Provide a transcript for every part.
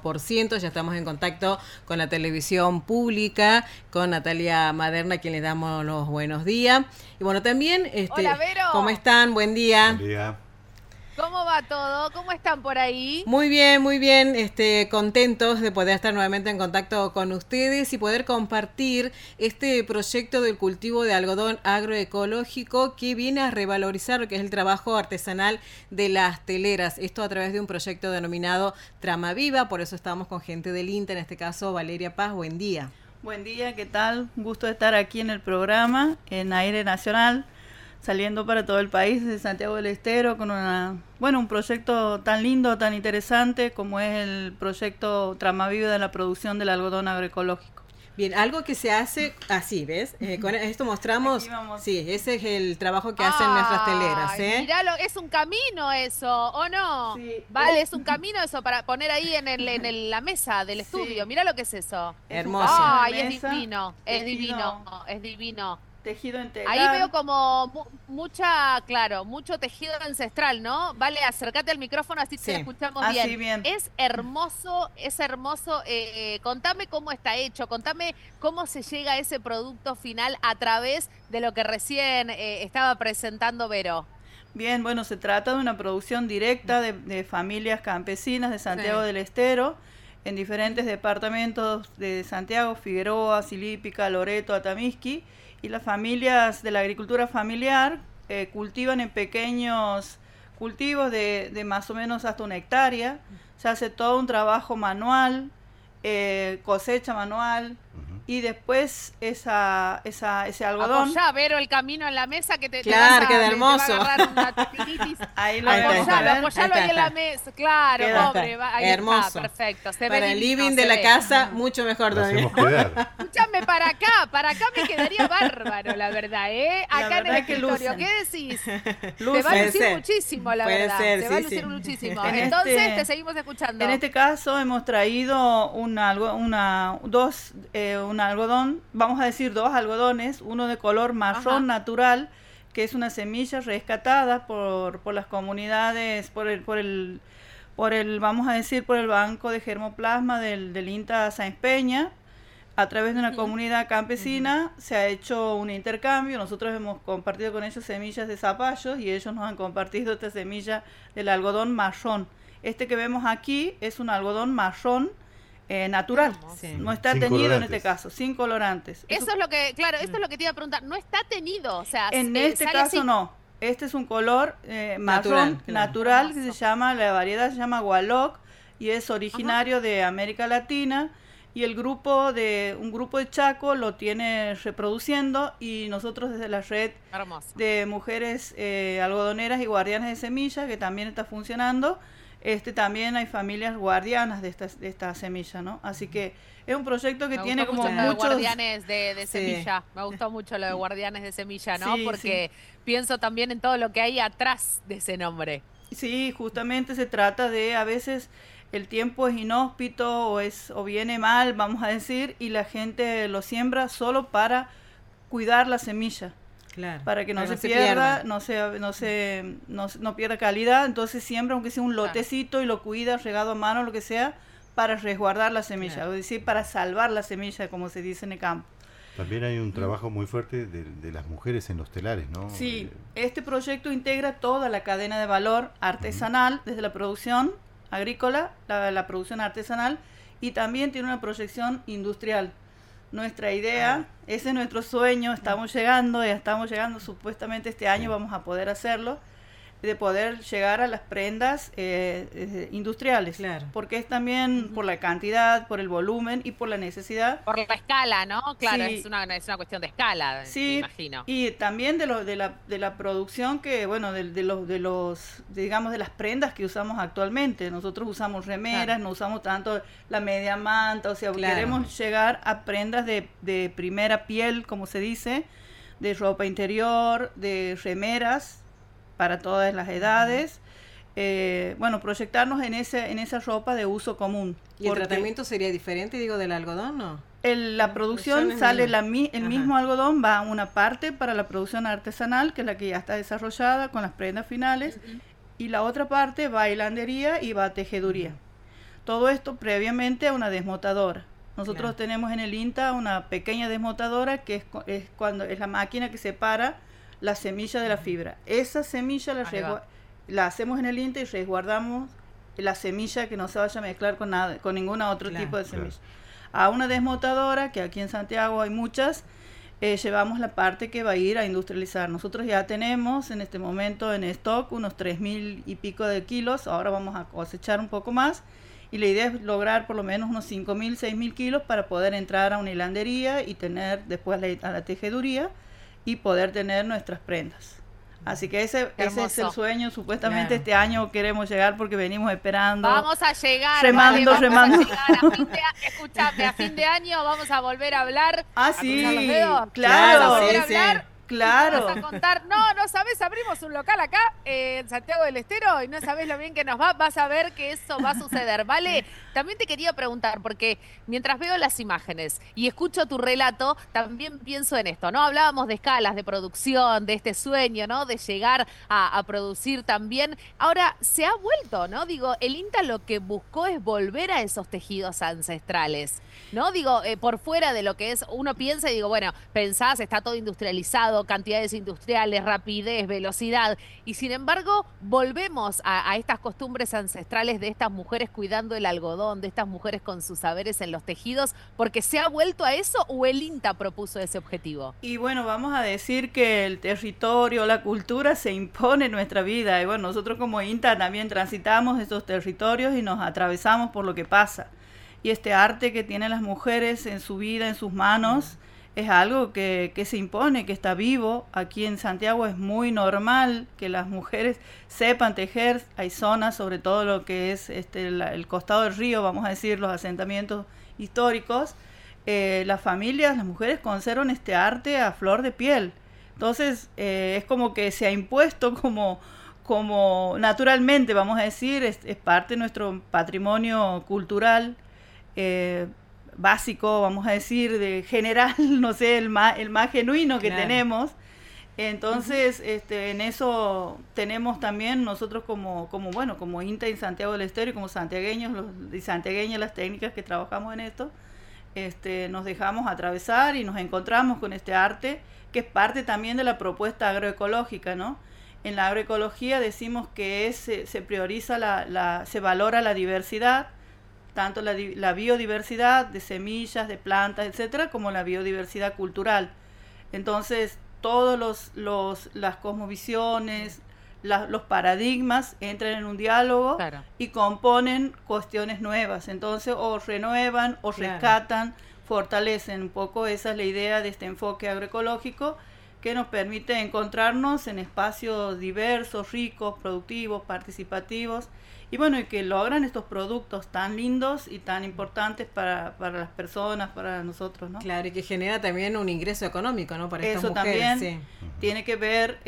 90%. Ya estamos en contacto con la televisión pública, con Natalia Maderna, a quien les damos los buenos días. Y bueno, también, Hola, Vero. ¿cómo están? Buen día. Buen día. ¿Cómo va todo? ¿Cómo están por ahí? Muy bien, contentos de poder estar nuevamente en contacto con ustedes y poder compartir este proyecto del cultivo de algodón agroecológico que viene a revalorizar lo que es el trabajo artesanal de las teleras. Esto a través de un proyecto denominado Trama Viva, por eso estamos con gente del INTA, en este caso Valeria Paz. Buen día. Buen día, ¿qué tal? Un gusto estar aquí en el programa, en Aire Nacional, saliendo para todo el país desde Santiago del Estero con un proyecto tan lindo, tan interesante como es el proyecto Trama Viva de la producción del algodón agroecológico. Bien, algo que se hace así, ¿ves? Con esto mostramos, sí, ese es el trabajo que hacen nuestras teleras, ¿eh? Miralo, es un camino eso, ¿o no? Sí. Vale, es un camino eso para poner ahí en la mesa del estudio. Sí. Mirá lo que es eso. Hermoso. Ay, es Mesa, divino, es tejido. divino, es divino. Tejido integral. Ahí veo como mucho tejido ancestral, ¿no? Vale, acércate al micrófono así te escuchamos así bien. bien. Es hermoso. Contame cómo está hecho, contame cómo se llega a ese producto final a través de lo que recién estaba presentando Vero. Bien, bueno, se trata de una producción directa de familias campesinas de Santiago del Estero, en diferentes departamentos de Santiago, Figueroa, Silípica, Loreto, Atamisqui. Y las familias de la agricultura familiar cultivan en pequeños cultivos de más o menos hasta 1 hectárea. Se hace todo un trabajo manual, cosecha manual, y después ese algodón. Apoyá, Vero, el camino en la mesa que Claro, queda hermoso. Ahí lo apoyalo ahí en la mesa. Claro, Queda pobre, ahí hermoso. está, perfecto. Para el living de la casa, mucho mejor todavía. Escúchame, para acá me quedaría bárbaro, la verdad, ¿eh? Acá en el escritorio, ¿qué decís? Te va a lucir muchísimo, la verdad. Te va a lucir muchísimo. Entonces, te seguimos escuchando. En este caso, hemos traído un algodón, vamos a decir 2 algodones, uno de color marrón natural, que es una semilla rescatada por las comunidades, por el vamos a decir, por el Banco de Germoplasma del INTA Sáenz Peña. A través de una comunidad campesina se ha hecho un intercambio. Nosotros hemos compartido con ellos semillas de zapallos y ellos nos han compartido esta semilla del algodón marrón. Este que vemos aquí es un algodón marrón natural, no está sin teñido colorantes. En este caso, sin colorantes. Eso es lo que, claro, esto es lo que te iba a preguntar. No está teñido, o sea, en este sale caso así. no. Este es un color marrón natural que se llama, la variedad se llama Gualoc y es originario de América Latina, y un grupo de Chaco lo tiene reproduciendo, y nosotros desde la red de mujeres algodoneras y guardianes de semillas, que también está funcionando, también hay familias guardianas de esta semilla, ¿no? Así que es un proyecto que tiene como muchos guardianes de semilla. Me gustó mucho lo de guardianes de semilla, ¿no? Porque pienso también en todo lo que hay atrás de ese nombre. Sí, justamente se trata de, a veces el tiempo es inhóspito o viene mal, vamos a decir, y la gente lo siembra solo para cuidar la semilla. Claro, para que no se pierda, no pierda calidad. Entonces siembra, aunque sea un lotecito, y lo cuida regado a mano, lo que sea, para resguardar la semilla, es decir, para salvar la semilla, como se dice en el campo. También hay un trabajo muy fuerte de las mujeres en los telares, ¿no? Sí, este proyecto integra toda la cadena de valor artesanal, desde la producción agrícola, la producción artesanal, y también tiene una proyección industrial. Nuestra idea, ese es nuestro sueño, estamos llegando, supuestamente este año vamos a poder hacerlo, de poder llegar a las prendas industriales, porque es también por la cantidad, por el volumen y por la necesidad. Por la escala, ¿no? Claro, Sí. es una cuestión de escala, me imagino. Y también de la producción que, bueno, de las prendas que usamos actualmente. Nosotros usamos remeras, no usamos tanto la media manta, o sea, queremos llegar a prendas de primera piel, como se dice, de ropa interior, de remeras, para todas las edades, proyectarnos en esa ropa de uso común. ¿Y el tratamiento sería diferente, del algodón, no? La producción sale el mismo algodón, va una parte para la producción artesanal, que es la que ya está desarrollada con las prendas finales, y la otra parte va a hilandería y va a tejeduría. todo esto previamente a una desmotadora. Nosotros tenemos en el INTA una pequeña desmotadora que es la máquina que separa la semilla de la fibra. Esa semilla la hacemos en el INTA y resguardamos la semilla, que no se vaya a mezclar con ningún otro tipo de semilla. A una desmotadora, que aquí en Santiago hay muchas, llevamos la parte que va a ir a industrializar. Nosotros ya tenemos en este momento en stock unos 3.000 y pico de kilos, ahora vamos a cosechar un poco más, y la idea es lograr por lo menos unos 5.000, 6.000 kilos para poder entrar a una hilandería y tener después a la tejeduría y poder tener nuestras prendas. Así que ese es el sueño. Supuestamente este año queremos llegar porque venimos esperando. Vamos a llegar. Remando. Escúchame, a fin de año vamos a volver a hablar. Sí, claro. Claro. Vamos a contar. No sabes, abrimos un local acá en Santiago del Estero y no sabes lo bien que nos va. Vas a ver que eso va a suceder, ¿vale? También te quería preguntar, porque mientras veo las imágenes y escucho tu relato, también pienso en esto, ¿no? Hablábamos de escalas, de producción, de este sueño, ¿no? De llegar a producir también. Ahora, se ha vuelto, ¿no? Digo, el INTA lo que buscó es volver a esos tejidos ancestrales, ¿no? Digo, por fuera de lo que es, uno piensa y digo, bueno, pensás, está todo industrializado, cantidades industriales, rapidez, velocidad, y sin embargo volvemos a estas costumbres ancestrales de estas mujeres cuidando el algodón, de estas mujeres con sus saberes en los tejidos, porque ¿se ha vuelto a eso o el INTA propuso ese objetivo? Y bueno, vamos a decir que el territorio, la cultura se impone en nuestra vida, y bueno, nosotros como INTA también transitamos estos territorios y nos atravesamos por lo que pasa, y este arte que tienen las mujeres en su vida, en sus manos, es algo que se impone, que está vivo. Aquí en Santiago es muy normal que las mujeres sepan tejer. Hay zonas, sobre todo lo que es el costado del río, vamos a decir, los asentamientos históricos. Las familias, las mujeres conservan este arte a flor de piel. Entonces, es como que se ha impuesto como naturalmente, vamos a decir, es parte de nuestro patrimonio cultural, básico, vamos a decir, de general, no sé, el más genuino que tenemos. Entonces, en eso tenemos también nosotros como INTA en Santiago del Estero y como santiagueños y santiagueñas las técnicas que trabajamos en esto, nos dejamos atravesar y nos encontramos con este arte que es parte también de la propuesta agroecológica, ¿no? En la agroecología decimos que se prioriza se valora la diversidad, tanto la biodiversidad de semillas, de plantas, etcétera, como la biodiversidad cultural. Entonces, todos las cosmovisiones, los paradigmas entran en un diálogo y componen cuestiones nuevas. Entonces, o renuevan, o rescatan, fortalecen. Un poco esa es la idea de este enfoque agroecológico, que nos permite encontrarnos en espacios diversos, ricos, productivos, participativos, y bueno, y que logran estos productos tan lindos y tan importantes para las personas, para nosotros, ¿no? Claro, y que genera también un ingreso económico, ¿no? Para estas Eso mujeres, también tiene que ver,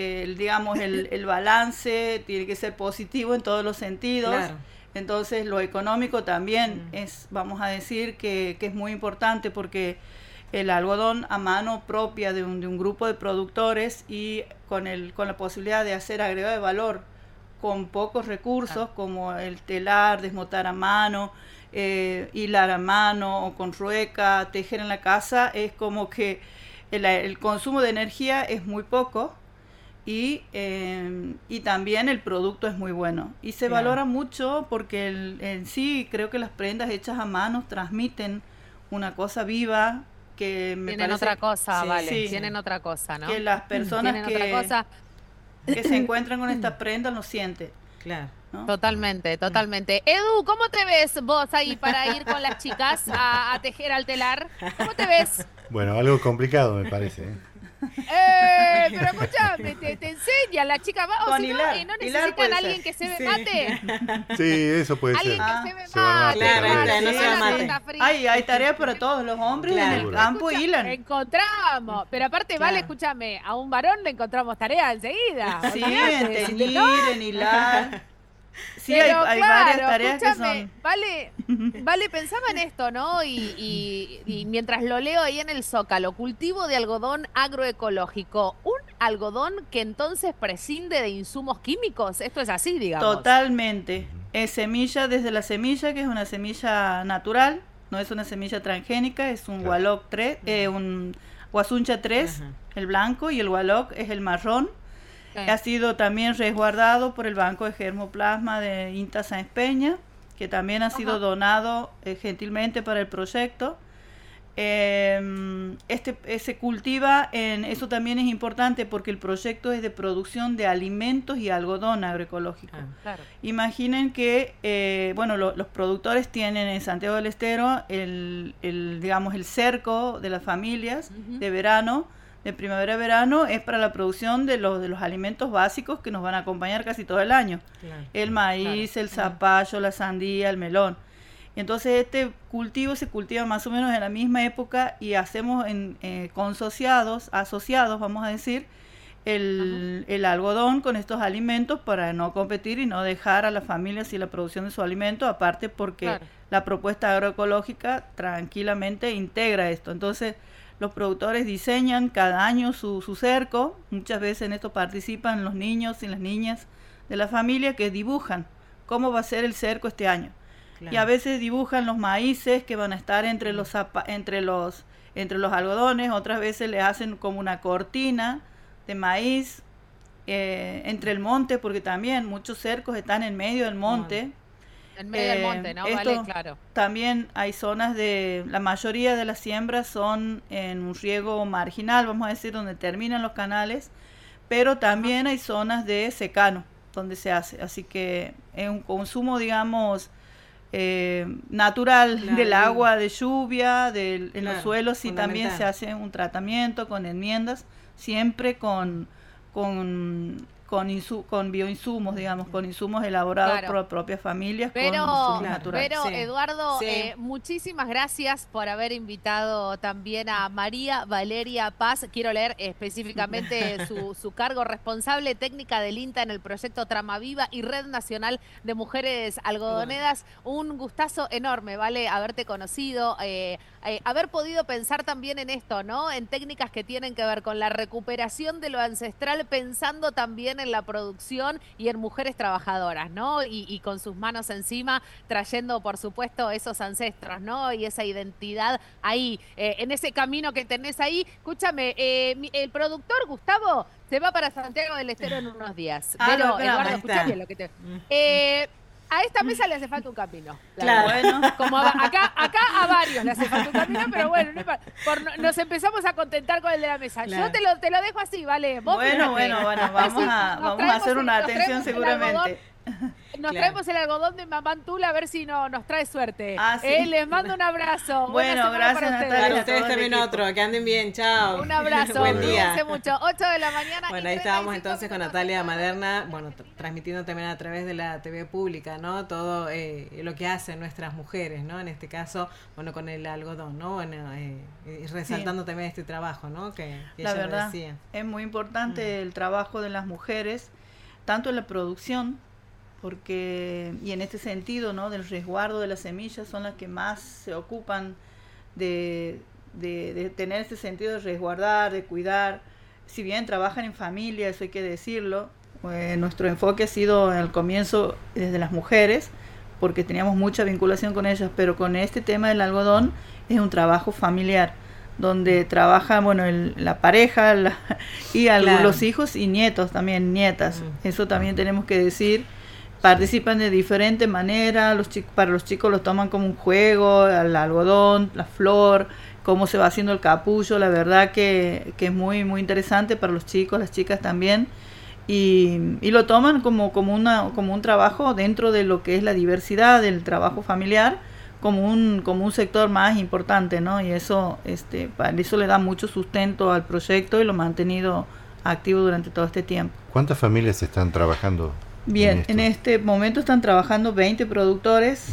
el balance tiene que ser positivo en todos los sentidos. Claro. Entonces, lo económico también vamos a decir que es muy importante, porque el algodón a mano propia de un grupo de productores y con la posibilidad de hacer agregado de valor con pocos recursos, como el telar, desmotar a mano, hilar a mano o con rueca, tejer en la casa, es como que el consumo de energía es muy poco y también el producto es muy bueno. Y se valora mucho porque en sí creo que las prendas hechas a mano transmiten una cosa viva, que me tienen parece, otra cosa, tienen otra cosa, ¿no? Que las personas que se encuentran con esta prenda lo sienten. Claro. ¿No? Totalmente. Edu, ¿cómo te ves vos ahí para ir con las chicas a tejer al telar? ¿Cómo te ves? Bueno, algo complicado me parece. Pero escúchame, te enseñan, la chica va, o si no, y no necesitan a alguien que se me mate. Sí, eso puede ser. Alguien que se me mate. Hay tareas para todos los hombres en el campo, hilan. Encontramos, pero aparte, vale, escúchame, a un varón le encontramos tareas enseguida. Sí, en teñir, en hilar. Sí, hay varias tareas que son... Vale, pensaba en esto, ¿no? Y mientras lo leo ahí en el Zócalo, cultivo de algodón agroecológico, un algodón que entonces prescinde de insumos químicos. Esto es así, digamos. Totalmente. Semilla desde la semilla, que es una semilla natural, no es una semilla transgénica, es un Wallach 3, un Guasuncha 3, el blanco, y el Wallach es el marrón. Ha sido también resguardado por el Banco de Germoplasma de INTA Sáenz Peña, que también ha sido donado gentilmente para el proyecto. Se cultiva eso también es importante porque el proyecto es de producción de alimentos y algodón agroecológico. Claro. Imaginen que los productores tienen en Santiago del Estero digamos el cerco de las familias de verano, de primavera-verano, es para la producción de los alimentos básicos que nos van a acompañar casi todo el año. El maíz, el zapallo, la sandía, el melón. Y entonces este cultivo se cultiva más o menos en la misma época y hacemos asociados, vamos a decir, el algodón con estos alimentos para no competir y no dejar a las familias sin la producción de su alimento, aparte porque la propuesta agroecológica tranquilamente integra esto. Entonces los productores diseñan cada año su cerco, muchas veces en esto participan los niños y las niñas de la familia que dibujan cómo va a ser el cerco este año. Y a veces dibujan los maíces que van a estar entre los algodones, otras veces le hacen como una cortina de maíz entre el monte, porque también muchos cercos están en medio del monte. En medio del monte, ¿no? Vale, claro. También hay zonas la mayoría de las siembras son en un riego marginal, vamos a decir, donde terminan los canales, pero también hay zonas de secano donde se hace, así que es un consumo, digamos, natural del agua de lluvia, en los suelos, y también se hace un tratamiento con enmiendas, siempre con bioinsumos, digamos, con insumos elaborados por las propias familias, con insumos naturales. Pero Eduardo, muchísimas gracias por haber invitado también a María Valeria Paz. Quiero leer específicamente su cargo: responsable técnica del INTA en el proyecto Trama Viva y Red Nacional de Mujeres Algodoneras. Un gustazo enorme, ¿vale? Haberte conocido, haber podido pensar también en esto, ¿no? En técnicas que tienen que ver con la recuperación de lo ancestral, pensando también en la producción y en mujeres trabajadoras, ¿no? Y con sus manos encima, trayendo, por supuesto, esos ancestros, ¿no? Y esa identidad ahí, en ese camino que tenés ahí. Escúchame, el productor Gustavo se va para Santiago del Estero en unos días. Pero, Eduardo, escuchá bien lo que te... a esta mesa le hace falta un camino. Claro, bueno. Como acá a varios le hace falta un camino, pero bueno, nos empezamos a contentar con el de la mesa. Yo te lo dejo así, ¿vale? Vos bueno, vamos a hacer una atención seguramente. Nos traemos el algodón de Mamantula a ver si nos trae suerte. Les mando un abrazo. Bueno, gracias, Natalia. Para ustedes también otro. Que anden bien. Chao. Un abrazo. Buen día. Cuídense mucho. 8 de la mañana. Bueno, ahí estábamos entonces con Natalia Maderna, transmitiendo también a través de la TV pública, ¿no? Todo lo que hacen nuestras mujeres, ¿no? En este caso, con el algodón, ¿no? Y resaltando también este trabajo, ¿no? Que la verdad, decía. Es muy importante el trabajo de las mujeres, tanto en la producción, y en este sentido, ¿no? Del resguardo de las semillas, son las que más se ocupan de tener este sentido de resguardar, de cuidar. Si bien trabajan en familia, eso hay que decirlo, nuestro enfoque ha sido al comienzo desde las mujeres, porque teníamos mucha vinculación con ellas, pero con este tema del algodón es un trabajo familiar, donde trabaja la pareja y los hijos y nietos también, nietas. Eso también tenemos que decir. Participan de diferente manera, para los chicos los toman como un juego, el algodón, la flor, cómo se va haciendo el capullo. La verdad que es muy, muy interesante para los chicos, las chicas también, y lo toman como un trabajo dentro de lo que es la diversidad del trabajo familiar, como un sector más importante, ¿no? Y eso le da mucho sustento al proyecto y lo ha mantenido activo durante todo este tiempo. ¿Cuántas familias están trabajando? Bien, en este momento están trabajando 20 productores,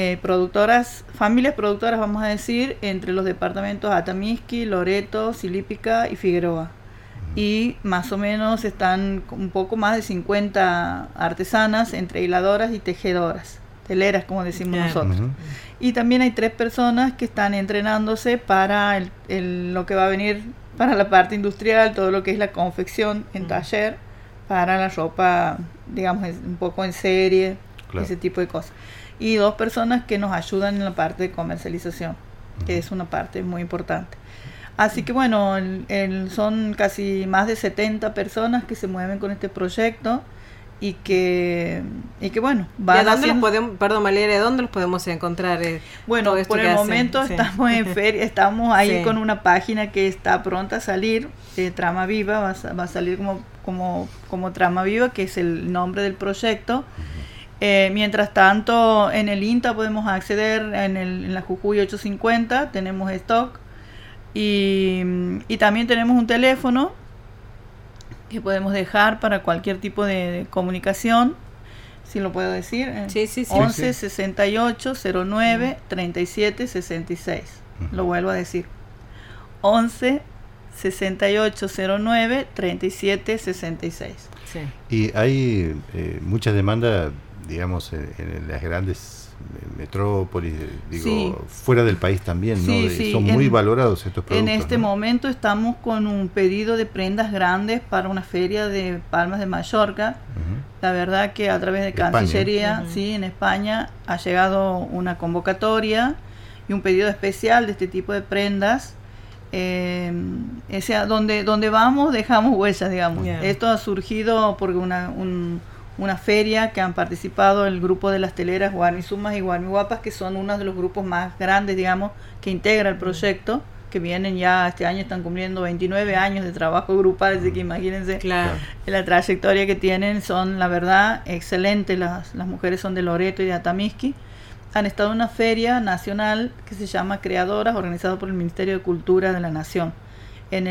familias productoras, vamos a decir, entre los departamentos Atamisqui, Loreto, Silípica y Figueroa. Y más o menos están un poco más de 50 artesanas, entre hiladoras y tejedoras, teleras, como decimos nosotros. Y también hay 3 personas que están entrenándose para lo que va a venir para la parte industrial, todo lo que es la confección en taller, para la ropa, digamos, un poco en serie, ese tipo de cosas. Y 2 personas que nos ayudan en la parte de comercialización, que es una parte muy importante. Así que bueno, son casi más de 70 personas que se mueven con este proyecto y que bueno, van ¿dónde los podemos, perdón Valeria, ¿dónde los podemos encontrar? Bueno, por el momento estamos en feria, estamos ahí con una página que está pronta a salir, Trama Viva, va a salir como Trama Viva, que es el nombre del proyecto. Mientras tanto, en el INTA podemos acceder, en la Jujuy 850 tenemos stock, y también tenemos un teléfono que podemos dejar para cualquier tipo de comunicación, si lo puedo decir, 11 68 09 37 66. Lo vuelvo a decir, 11 68 09 37 66. Y hay mucha demanda, digamos, en las grandes metrópolis, fuera del país también, ¿no? Son muy valorados estos productos. En este momento estamos con un pedido de prendas grandes para una feria de Palmas de Mallorca. La verdad que a través de Cancillería, en España ha llegado una convocatoria y un pedido especial de este tipo de prendas. Donde vamos dejamos huellas, digamos. Esto ha surgido porque una feria que han participado el grupo de las teleras Guarmisumas y Guarmiguapas, que son uno de los grupos más grandes, digamos, que integra el proyecto, que vienen ya este año, están cumpliendo 29 años de trabajo grupal, así que imagínense la trayectoria que tienen. Son, la verdad, excelentes. Las mujeres son de Loreto y de Atamisqui. Han estado en una feria nacional que se llama Creadoras, organizada por el Ministerio de Cultura de la Nación, en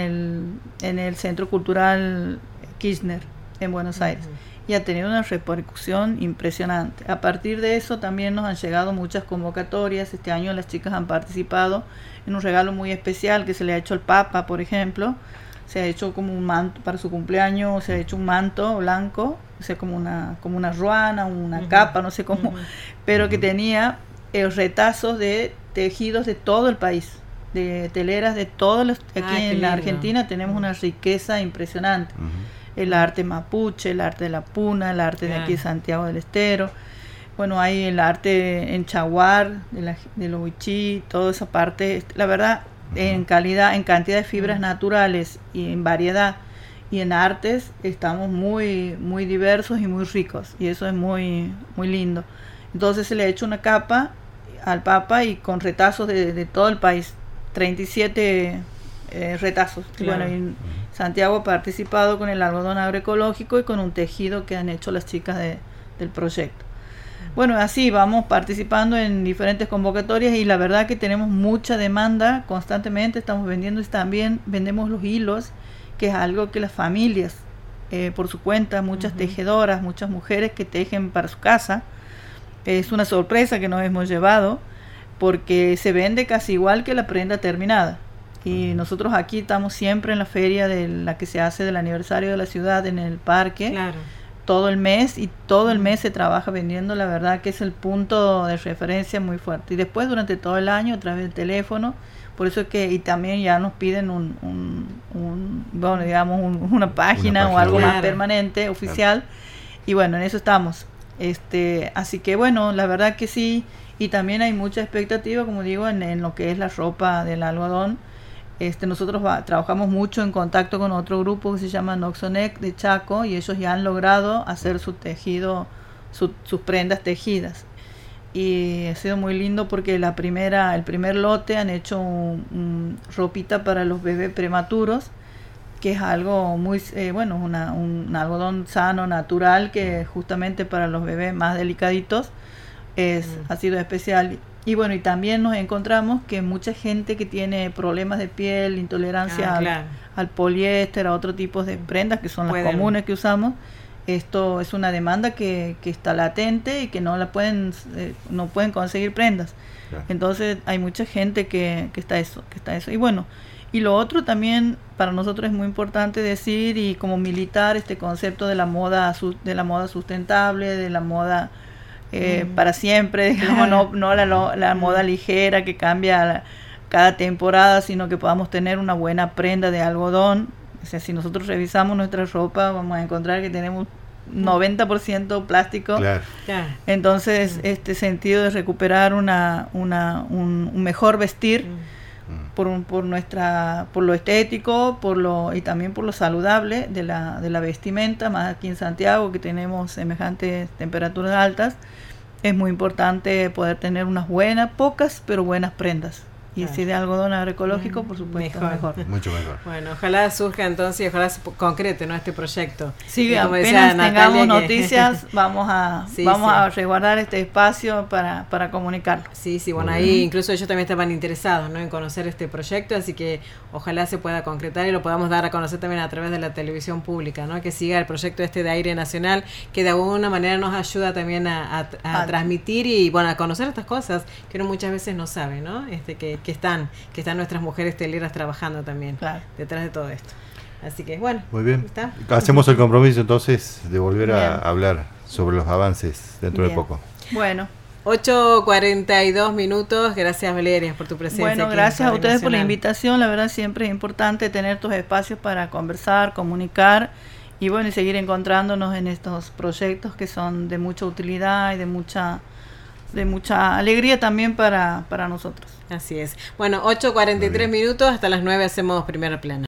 el Centro Cultural Kirchner, en Buenos Aires. Y ha tenido una repercusión impresionante. A partir de eso también nos han llegado muchas convocatorias. Este año las chicas han participado en un regalo muy especial que se le ha hecho al Papa, por ejemplo. Se ha hecho como un manto para su cumpleaños, se ha hecho un manto blanco, o sea, como una ruana, una capa, no sé cómo, pero que tenía retazos de tejidos de todo el país, de teleras de todos los. Aquí en la Argentina tenemos una riqueza impresionante. El arte mapuche, el arte de la Puna, el arte de aquí de Santiago del Estero. Bueno, hay el arte en Chaguar, de los huichí, toda esa parte. La verdad, en calidad, en cantidad de fibras naturales y en variedad y en artes, estamos muy, muy diversos y muy ricos. Y eso es muy, muy lindo. Entonces se le ha hecho una capa al Papa y con retazos de todo el país. 37 retazos. Bueno, y Santiago ha participado con el algodón agroecológico y con un tejido que han hecho las chicas del proyecto. Bueno, así vamos participando en diferentes convocatorias y la verdad que tenemos mucha demanda constantemente. Estamos vendiendo y también vendemos los hilos, que es algo que las familias, por su cuenta, muchas tejedoras, muchas mujeres que tejen para su casa. Es una sorpresa que nos hemos llevado porque se vende casi igual que la prenda terminada. Y nosotros aquí estamos siempre en la feria de la que se hace del aniversario de la ciudad en el parque, todo el mes, y todo el mes se trabaja vendiendo. La verdad que es el punto de referencia muy fuerte. Y después durante todo el año a través del teléfono, por eso es que, y también ya nos piden una página o algo más permanente, oficial, y bueno, en eso estamos. Así que bueno, la verdad que sí, y también hay mucha expectativa, como digo, en lo que es la ropa del algodón. Nosotros trabajamos mucho en contacto con otro grupo que se llama Noxonec de Chaco, y ellos ya han logrado hacer su tejido, sus prendas tejidas. Y ha sido muy lindo porque el primer lote han hecho ropita para los bebés prematuros, que es algo muy, un algodón sano, natural, que justamente para los bebés más delicaditos ha sido especial. Y bueno, y también nos encontramos que mucha gente que tiene problemas de piel, intolerancia al poliéster, a otro tipo de prendas que son las comunes que usamos, esto es una demanda que está latente y que no pueden conseguir prendas. Entonces hay mucha gente que está eso. Y bueno, y lo otro también para nosotros es muy importante decir, y como militar, este concepto de la moda sustentable, de la moda para siempre, digamos, no la moda ligera que cambia cada temporada, sino que podamos tener una buena prenda de algodón. O sea, si nosotros revisamos nuestra ropa, vamos a encontrar que tenemos 90% plástico. Claro. Entonces, este sentido de recuperar un mejor vestir por lo estético, y también por lo saludable de la vestimenta, más aquí en Santiago que tenemos semejantes temperaturas altas, es muy importante poder tener unas pocas pero buenas prendas. Y si de algodón agroecológico, por supuesto, mejor. Mucho mejor. Bueno, ojalá surja entonces, ojalá se concrete, ¿no?, este proyecto. Sí, apenas tengamos noticias, vamos a resguardar este espacio para comunicarlo. Sí, bueno, ahí incluso ellos también estaban interesados, ¿no?, en conocer este proyecto, así que ojalá se pueda concretar y lo podamos dar a conocer también a través de la televisión pública, ¿no?, que siga el proyecto de aire nacional, que de alguna manera nos ayuda también a transmitir y, bueno, a conocer estas cosas que uno muchas veces no sabe, ¿no?, que están nuestras mujeres telieras trabajando también detrás de todo esto. Así que, bueno. Muy bien. Hacemos el compromiso entonces de volver a hablar sobre los avances dentro de poco. Bueno. 8:42 minutos. Gracias, Valeria, por tu presencia. Bueno, gracias a ustedes por la invitación. La verdad, siempre es importante tener estos espacios para conversar, comunicar y, bueno, y seguir encontrándonos en estos proyectos que son de mucha utilidad y de mucha alegría también para nosotros. Así es. Bueno, 8:43 minutos, hasta las 9 hacemos Primera Plana.